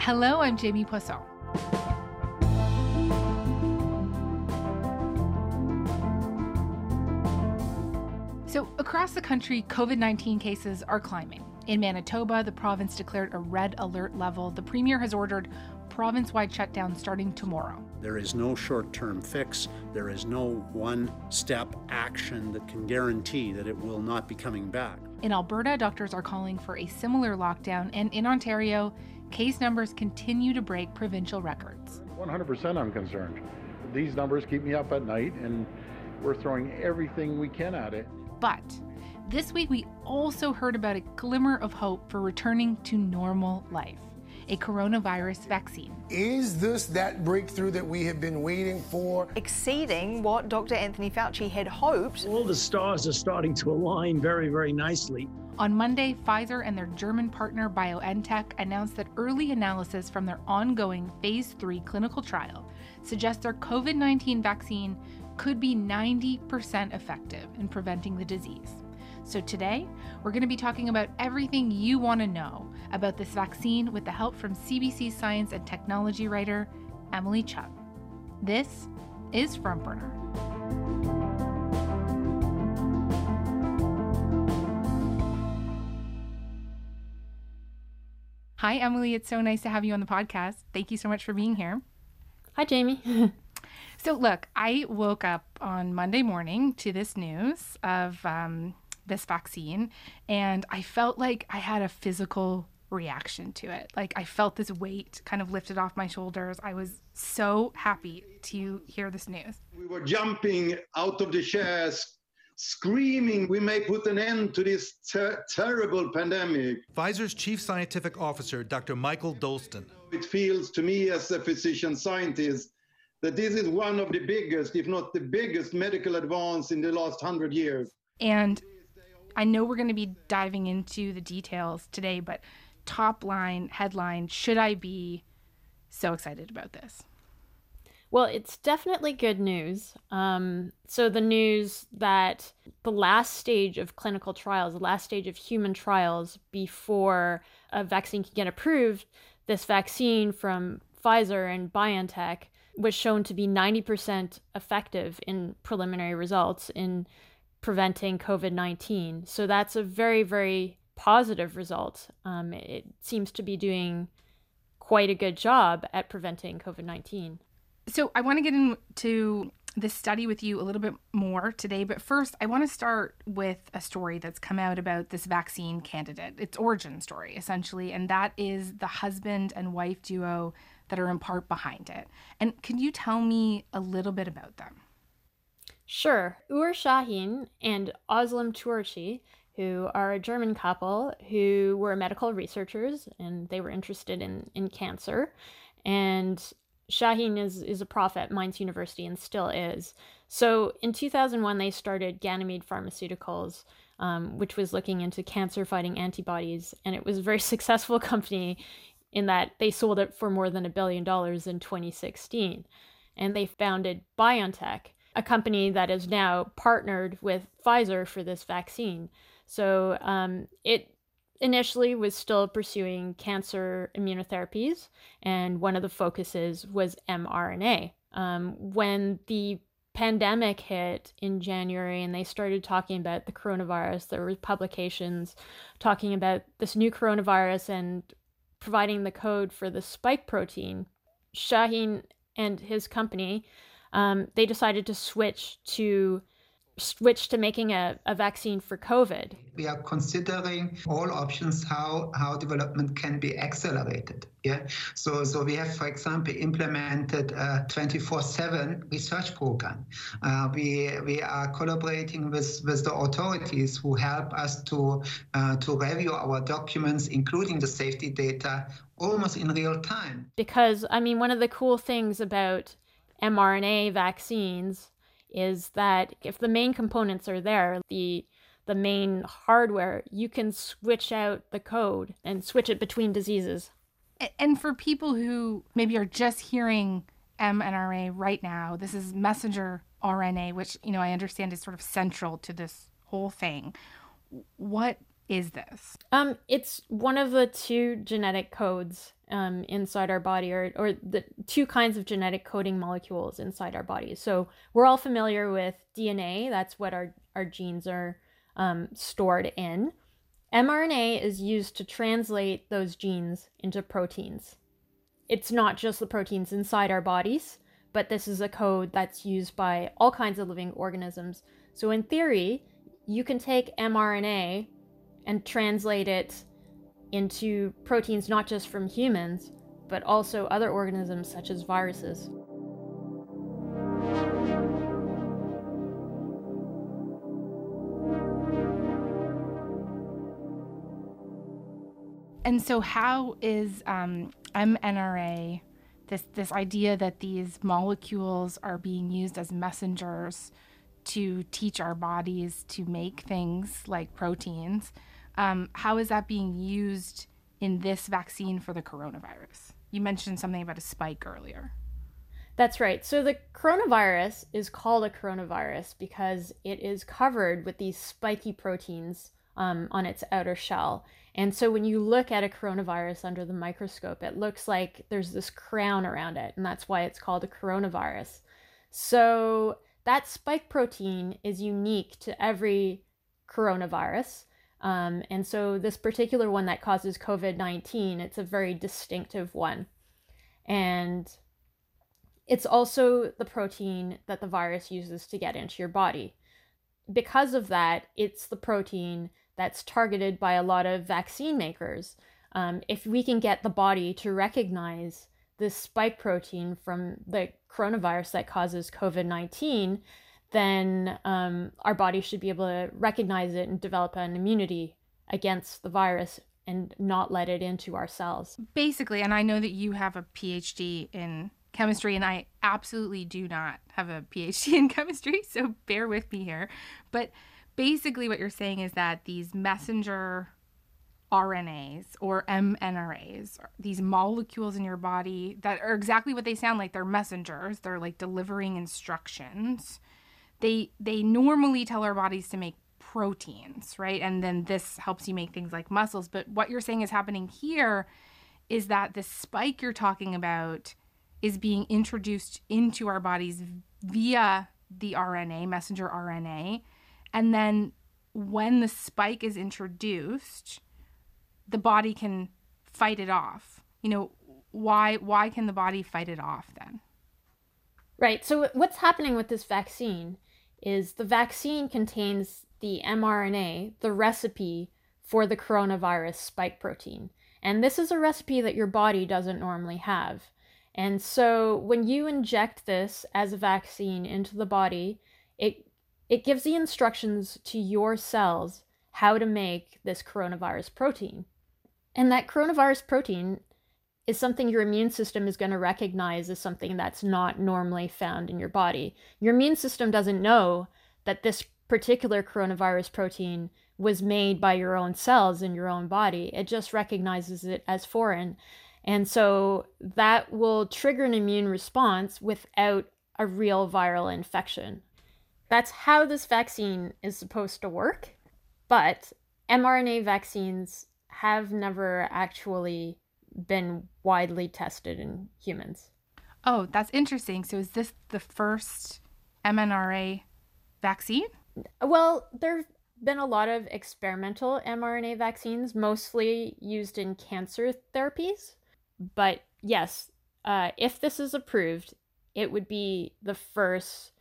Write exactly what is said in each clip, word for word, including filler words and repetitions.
Hello, I'm Jamie Poisson. So across the country, COVID nineteen cases are climbing. In Manitoba, the province declared a red alert level. The premier has ordered province-wide shutdown starting tomorrow. There is no short-term fix. There is no one-step action that can guarantee that it will not be coming back. In Alberta, doctors are calling for a similar lockdown, and in Ontario, case numbers continue to break provincial records. one hundred percent I'm concerned. These numbers keep me up at night, and we're throwing everything we can at it. But this week, we also heard about a glimmer of hope for returning to normal life, a coronavirus vaccine. Is this that breakthrough that we have been waiting for? Exceeding what Doctor Anthony Fauci had hoped. All the stars are starting to align very, very nicely. On Monday, Pfizer and their German partner BioNTech announced that early analysis from their ongoing phase three clinical trial suggests their COVID nineteen vaccine could be ninety percent effective in preventing the disease. So today, we're going to be talking about everything you want to know about this vaccine with the help from C B C science and technology writer Emily Chung. This is Front Burner. Hi, Emily. It's so nice to have you on the podcast. Thank you so much for being here. Hi, Jamie. So look, I woke up on Monday morning to this news of um, this vaccine, and I felt like I had a physical reaction to it. Like I felt this weight kind of lifted off my shoulders. I was so happy to hear this news. We were jumping out of the chairs, screaming, we may put an end to this ter- terrible pandemic. Pfizer's chief scientific officer, Doctor Michael Dolston. It feels to me as a physician scientist that this is one of the biggest, if not the biggest, medical advance in the last hundred years. And I know we're going to be diving into the details today, but top line, headline, should I be so excited about this? Well, it's definitely good news. Um, so the news that the last stage of clinical trials, the last stage of human trials before a vaccine can get approved, this vaccine from Pfizer and BioNTech was shown to be ninety percent effective in preliminary results in preventing COVID nineteen. So that's a very, very positive result. Um, it seems to be doing quite a good job at preventing COVID nineteen. So I want to get into this study with you a little bit more today, but first I want to start with a story that's come out about this vaccine candidate, its origin story essentially, and that is the husband and wife duo that are in part behind it. And can you tell me a little bit about them? Sure. Ur Shahin and Özlem Türeci, who are a German couple who were medical researchers, and they were interested in, in cancer. And Shahin is, is a prof at Mainz University and still is. So in two thousand one, they started Ganymede Pharmaceuticals, um, which was looking into cancer-fighting antibodies. And it was a very successful company in that they sold it for more than a billion dollars in twenty sixteen. And they founded BioNTech, a company that is now partnered with Pfizer for this vaccine. So um, it initially was still pursuing cancer immunotherapies, and one of the focuses was mRNA. Um, when the pandemic hit in January and they started talking about the coronavirus, there were publications talking about this new coronavirus and providing the code for the spike protein. Shahin and his company, um, they decided to switch to switch to making a, a vaccine for COVID. We are considering all options how, how development can be accelerated. Yeah. So so we have, for example, implemented a twenty-four seven research program. Uh, we we are collaborating with, with the authorities who help us to uh, to review our documents, including the safety data, almost in real time. Because, I mean, one of the cool things about mRNA vaccines is that if the main components are there, the the main hardware, you can switch out the code and switch it between diseases. And for people who maybe are just hearing mRNA right now, this is messenger R N A, which, you know, I understand is sort of central to this whole thing. What is this? Um, it's one of the two genetic codes um, inside our body, or, or the two kinds of genetic coding molecules inside our bodies. So we're all familiar with D N A. That's what our, our genes are um, stored in. mRNA is used to translate those genes into proteins. It's not just the proteins inside our bodies, but this is a code that's used by all kinds of living organisms. So in theory, you can take mRNA and translate it into proteins not just from humans, but also other organisms such as viruses. And so how is um, mRNA, this, this idea that these molecules are being used as messengers to teach our bodies to make things like proteins, um, how is that being used in this vaccine for the coronavirus? You mentioned something about a spike earlier. That's right. So the coronavirus is called a coronavirus because it is covered with these spiky proteins um, on its outer shell. And so when you look at a coronavirus under the microscope, it looks like there's this crown around it, and that's why it's called a coronavirus. So that spike protein is unique to every coronavirus. Um, and so this particular one that causes COVID nineteen, it's a very distinctive one. And it's also the protein that the virus uses to get into your body. Because of that, it's the protein that's targeted by a lot of vaccine makers. Um, if we can get the body to recognize this spike protein from the coronavirus that causes COVID nineteen, then um, our body should be able to recognize it and develop an immunity against the virus and not let it into our cells. Basically, and I know that you have a P H D in chemistry, and I absolutely do not have a P H D in chemistry, so bear with me here. But basically what you're saying is that these messenger R N As or mRNAs, these molecules in your body that are exactly what they sound like, they're messengers, they're like delivering instructions. They they normally tell our bodies to make proteins, right? And then this helps you make things like muscles. But what you're saying is happening here is that the spike you're talking about is being introduced into our bodies via the R N A, messenger R N A. And then when the spike is introduced, the body can fight it off. You know, why why can the body fight it off then? Right. So what's happening with this vaccine is the vaccine contains the mRNA, the recipe for the coronavirus spike protein. And this is a recipe that your body doesn't normally have. And so when you inject this as a vaccine into the body, it it gives the instructions to your cells how to make this coronavirus protein. And that coronavirus protein is something your immune system is going to recognize as something that's not normally found in your body. Your immune system doesn't know that this particular coronavirus protein was made by your own cells in your own body. It just recognizes it as foreign. And so that will trigger an immune response without a real viral infection. That's how this vaccine is supposed to work. But mRNA vaccines have never actually been widely tested in humans. Oh, that's interesting. So is this the first mRNA vaccine? Well, there have been a lot of experimental mRNA vaccines, mostly used in cancer therapies. But yes, uh, if this is approved, it would be the first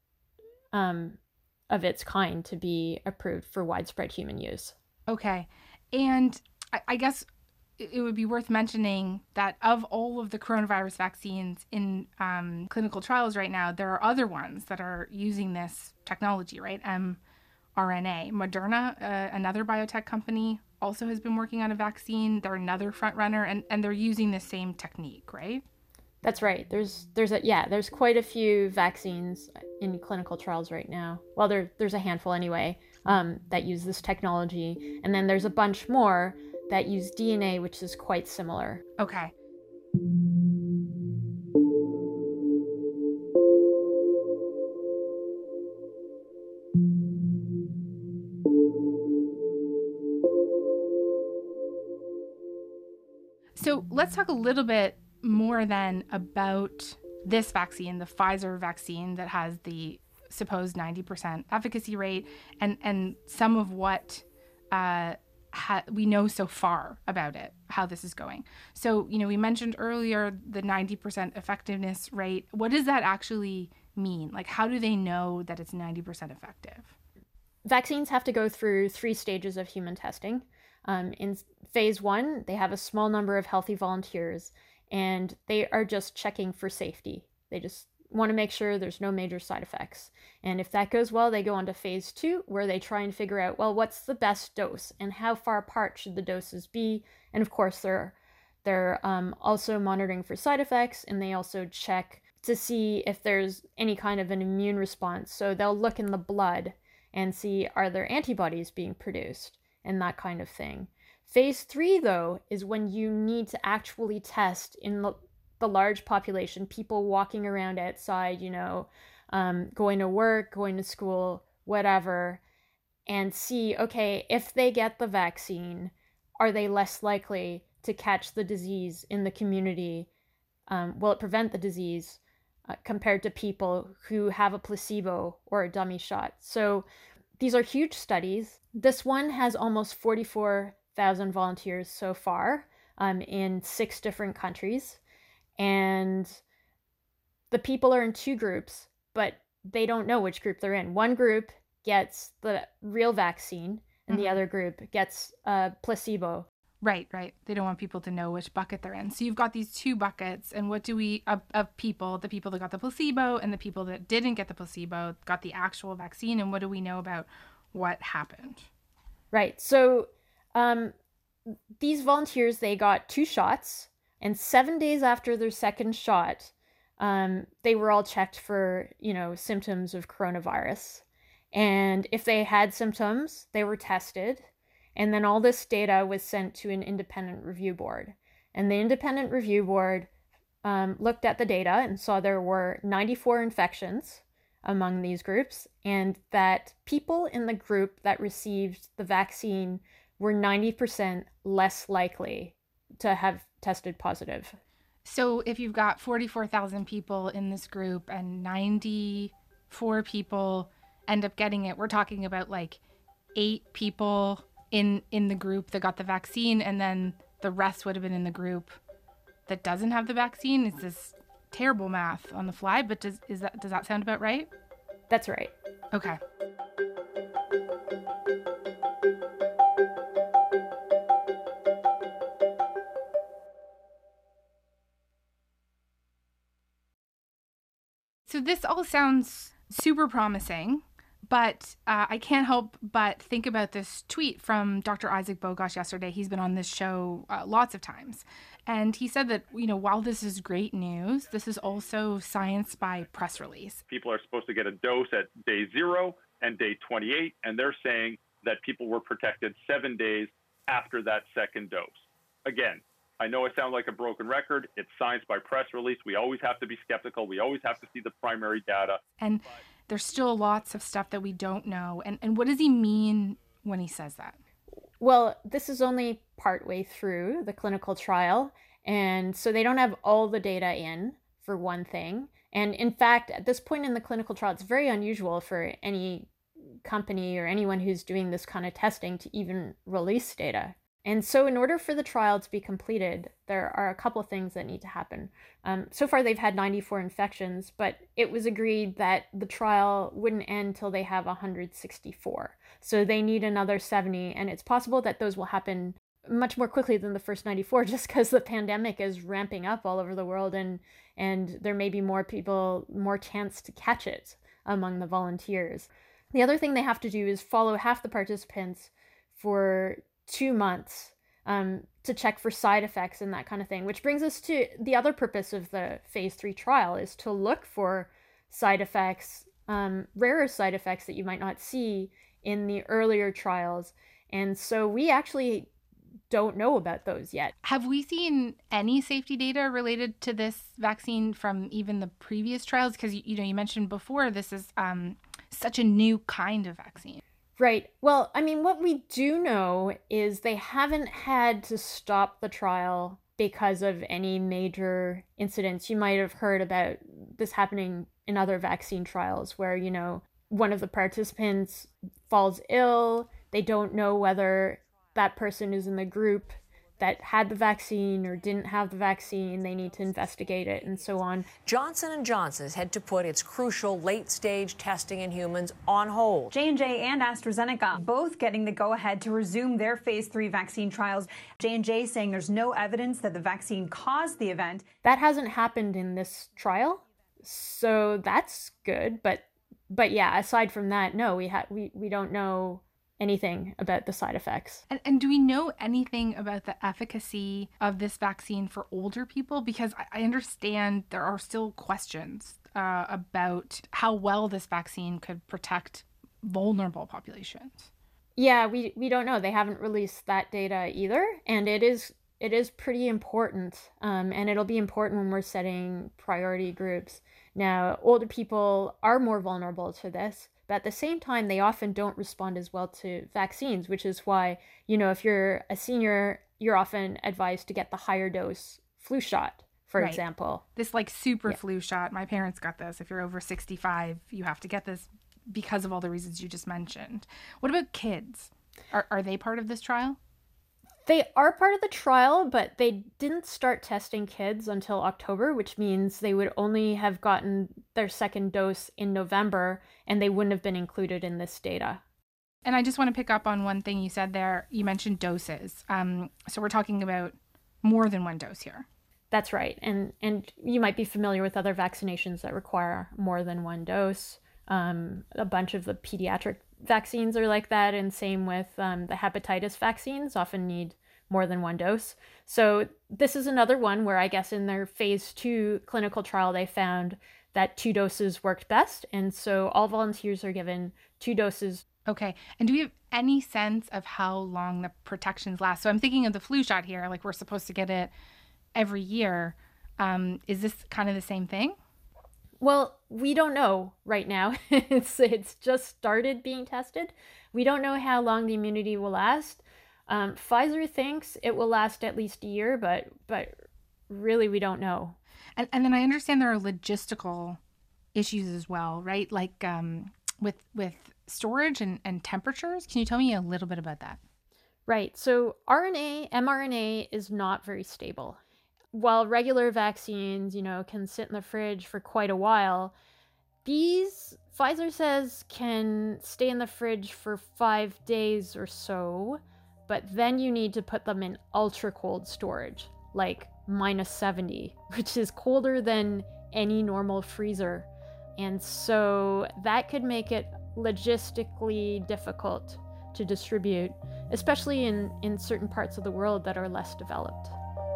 um, of its kind to be approved for widespread human use. Okay. And I, I guess it would be worth mentioning that of all of the coronavirus vaccines in um, clinical trials right now, there are other ones that are using this technology, right? mRNA. Moderna, uh, another biotech company, also has been working on a vaccine. They're another front runner, and, and they're using the same technique, right? That's right. There's there's a yeah, there's quite a few vaccines in clinical trials right now. Well, there there's a handful anyway um, that use this technology, and then there's a bunch more that use D N A, which is quite similar. Okay. So let's talk a little bit more then about this vaccine, the Pfizer vaccine that has the supposed ninety percent efficacy rate, and, and some of what uh, ha- we know so far about it, how this is going. So, you know, we mentioned earlier the ninety percent effectiveness rate. What does that actually mean? Like, how do they know that it's ninety percent effective? Vaccines have to go through three stages of human testing. Um, in phase one, they have a small number of healthy volunteers, and they are just checking for safety. They just want to make sure there's no major side effects. And if that goes well, they go on to phase two, where they try and figure out, well, what's the best dose and how far apart should the doses be? And of course, they're, they're um, also monitoring for side effects, and they also check to see if there's any kind of an immune response. So they'll look in the blood and see, are there antibodies being produced, and that kind of thing. Phase three, though, is when you need to actually test in the, the large population, people walking around outside, you know, um, going to work, going to school, whatever, and see, okay, if they get the vaccine, are they less likely to catch the disease in the community? Um, will it prevent the disease uh, compared to people who have a placebo or a dummy shot? So these are huge studies. This one has almost forty-four thousand volunteers so far um, in six different countries. And the people are in two groups, but they don't know which group they're in. One group gets the real vaccine, and mm-hmm. the other group gets a placebo. Right, right. They don't want people to know which bucket they're in. So you've got these two buckets, and what do we, of, of people, the people that got the placebo and the people that didn't get the placebo, got the actual vaccine, and what do we know about what happened? Right. So um, these volunteers, they got two shots, and seven days after their second shot, um, they were all checked for, you know, symptoms of coronavirus. And if they had symptoms, they were tested. And then all this data was sent to an independent review board. And the independent review board um, looked at the data and saw there were ninety-four infections among these groups, and that people in the group that received the vaccine were ninety percent less likely to have tested positive. So if you've got forty-four thousand people in this group and ninety-four people end up getting it, we're talking about like eight people in in the group that got the vaccine, and then the rest would have been in the group that doesn't have the vaccine. It's this terrible math on the fly, but does is that does that sound about right? That's right. Okay. So this all sounds super promising. But uh, I can't help but think about this tweet from Doctor Isaac Bogosh yesterday. He's been on this show uh, lots of times. And he said that, you know, while this is great news, this is also science by press release. People are supposed to get a dose at day zero and day twenty-eight, and they're saying that people were protected seven days after that second dose. Again, I know I sound like a broken record. It's science by press release. We always have to be skeptical. We always have to see the primary data. And there's still lots of stuff that we don't know. And and what does he mean when he says that? Well, this is only partway through the clinical trial. And so they don't have all the data in, for one thing. And in fact, at this point in the clinical trial, it's very unusual for any company or anyone who's doing this kind of testing to even release data. And so in order for the trial to be completed, there are a couple of things that need to happen. Um, so far, they've had ninety-four infections, but it was agreed that the trial wouldn't end till they have one hundred sixty-four. So they need another seventy, and it's possible that those will happen much more quickly than the first ninety-four, just because the pandemic is ramping up all over the world, and, and there may be more people, more chance to catch it among the volunteers. The other thing they have to do is follow half the participants for two months um, to check for side effects and that kind of thing, which brings us to the other purpose of the phase three trial, is to look for side effects, um, rarer side effects that you might not see in the earlier trials. And so we actually don't know about those yet. Have we seen any safety data related to this vaccine from even the previous trials? Because, you know, you mentioned before, this is um, such a new kind of vaccine. Right. Well, I mean, what we do know is they haven't had to stop the trial because of any major incidents. You might have heard about this happening in other vaccine trials where, you know, one of the participants falls ill. They don't know whether that person is in the group that had the vaccine or didn't have the vaccine. They need to investigate it and so on. Johnson and Johnson has had to put its crucial late-stage testing in humans on hold. J and J and AstraZeneca both getting the go-ahead to resume their phase three vaccine trials. J and J saying there's no evidence that the vaccine caused the event. That hasn't happened in this trial, so that's good. But but yeah, aside from that, no, we ha- we we don't know anything about the side effects. And, and do we know anything about the efficacy of this vaccine for older people? Because I, I understand there are still questions uh, about how well this vaccine could protect vulnerable populations. Yeah, we, we don't know. They haven't released that data either. And it is it is pretty important. Um, and it'll be important when we're setting priority groups. Now, older people are more vulnerable to this. But at the same time, they often don't respond as well to vaccines, which is why, you know, if you're a senior, you're often advised to get the higher dose flu shot, for right. example. This like super yeah. flu shot. My parents got this. If you're over sixty-five, you have to get this because of all the reasons you just mentioned. What about kids? Are are they part of this trial? They are part of the trial, but they didn't start testing kids until October, which means they would only have gotten their second dose in November, and they wouldn't have been included in this data. And I just want to pick up on one thing you said there. You mentioned doses. Um, so we're talking about more than one dose here. That's right. And and you might be familiar with other vaccinations that require more than one dose. Um, a bunch of the pediatric vaccines are like that, and same with um, the hepatitis vaccines often need more than one dose. So this is another one where I guess in their phase two clinical trial, they found that two doses worked best. And so all volunteers are given two doses. Okay. And do we have any sense of how long the protections last? So I'm thinking of the flu shot here, like we're supposed to get it every year. Um, is this kind of the same thing? Well, we don't know right now. it's it's just started being tested. We don't know how long the immunity will last. Um, Pfizer thinks it will last at least a year, but but really we don't know. And and then I understand there are logistical issues as well, right? Like um, with with storage and, and temperatures. Can you tell me a little bit about that? Right. So R N A, mRNA is not very stable. While regular vaccines, you know, can sit in the fridge for quite a while, these, Pfizer says, can stay in the fridge for five days or so, but then you need to put them in ultra cold storage, like minus seventy, which is colder than any normal freezer. And so that could make it logistically difficult to distribute, especially in, in certain parts of the world that are less developed.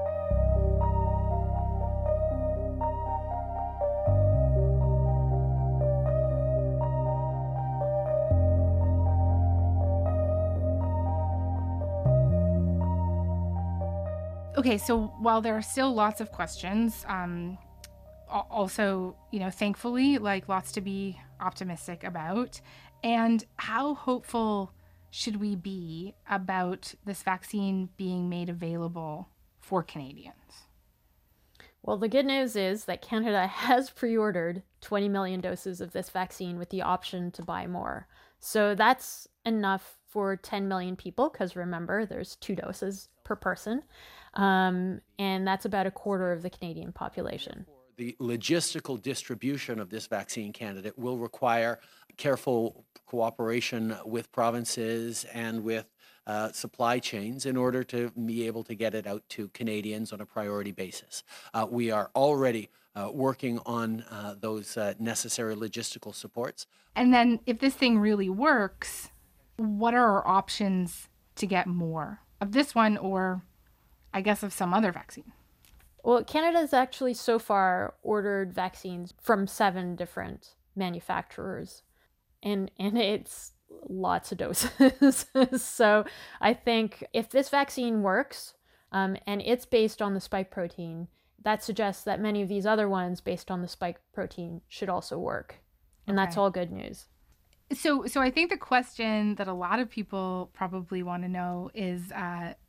Okay, so while there are still lots of questions, um, also, you know, thankfully, like lots to be optimistic about. And how hopeful should we be about this vaccine being made available for Canadians? Well, the good news is that Canada has pre-ordered twenty million doses of this vaccine with the option to buy more. So that's enough for ten million people, because remember, there's two doses per person. Um, and that's about a quarter of the Canadian population. The logistical distribution of this vaccine candidate will require careful cooperation with provinces and with uh, supply chains in order to be able to get it out to Canadians on a priority basis. Uh, we are already uh, working on uh, those uh, necessary logistical supports. And then if this thing really works, what are our options to get more of this one, or I guess of some other vaccine? Well, Canada's actually so far ordered vaccines from seven different manufacturers, and and it's lots of doses. So I think if this vaccine works, um, and it's based on the spike protein, that suggests that many of these other ones based on the spike protein should also work. And okay. That's all good news. So, so I think the question that a lot of people probably want to know is, uh,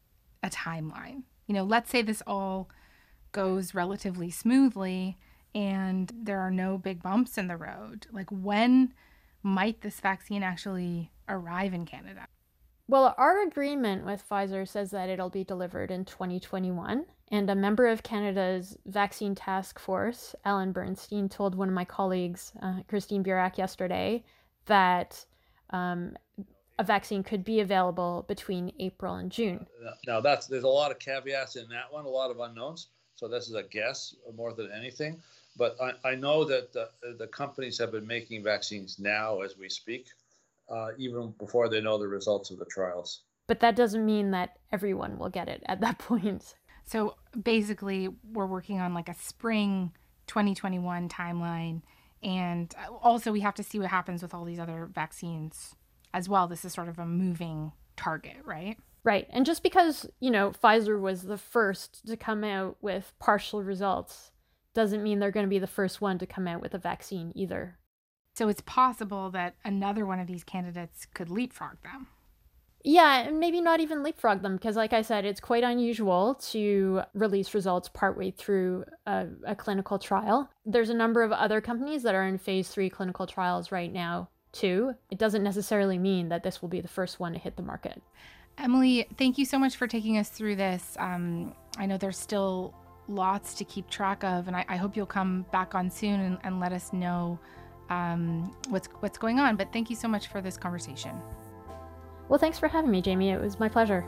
a timeline? You know, let's say this all goes relatively smoothly and there are no big bumps in the road. Like, when might this vaccine actually arrive in Canada? Well, our agreement with Pfizer says that it'll be delivered in twenty twenty-one. And a member of Canada's vaccine task force, Alan Bernstein, told one of my colleagues, uh, Christine Burak, yesterday that um, a vaccine could be available between April and June. Now, that's there's a lot of caveats in that one, a lot of unknowns. So this is a guess more than anything. But I, I know that the, the companies have been making vaccines now as we speak, uh, even before they know the results of the trials. But that doesn't mean that everyone will get it at that point. So basically, we're working on like a spring twenty twenty-one timeline. And also, we have to see what happens with all these other vaccines as well. This is sort of a moving target, right? Right. And just because, you know, Pfizer was the first to come out with partial results doesn't mean they're going to be the first one to come out with a vaccine either. So it's possible that another one of these candidates could leapfrog them. Yeah, and maybe not even leapfrog them, because like I said, it's quite unusual to release results partway through a, a clinical trial. There's a number of other companies that are in phase three clinical trials right now, too. It doesn't necessarily mean that this will be the first one to hit the market. Emily, thank you so much for taking us through this. Um, I know there's still lots to keep track of, and I, I hope you'll come back on soon and, and let us know um, what's what's going on. But thank you so much for this conversation. Well, thanks for having me, Jamie. It was my pleasure.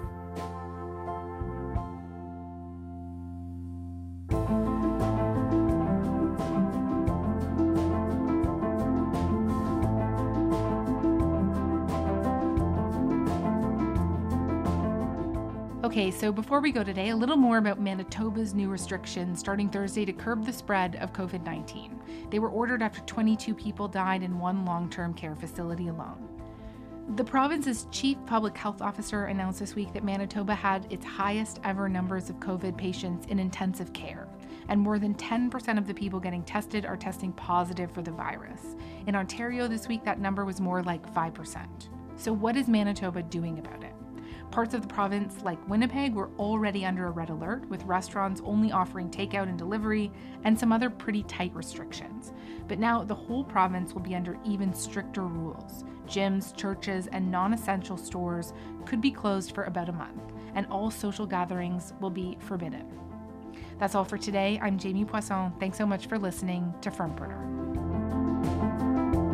Okay, so before we go today, a little more about Manitoba's new restrictions starting Thursday to curb the spread of COVID nineteen. They were ordered after twenty-two people died in one long-term care facility alone. The province's chief public health officer announced this week that Manitoba had its highest ever numbers of COVID patients in intensive care, and more than ten percent of the people getting tested are testing positive for the virus. In Ontario this week, that number was more like five percent. So what is Manitoba doing about it? Parts of the province, like Winnipeg, were already under a red alert, with restaurants only offering takeout and delivery and some other pretty tight restrictions. But now the whole province will be under even stricter rules. Gyms, churches, and non-essential stores could be closed for about a month, and all social gatherings will be forbidden. That's all for today. I'm Jamie Poisson. Thanks so much for listening to Front Burner.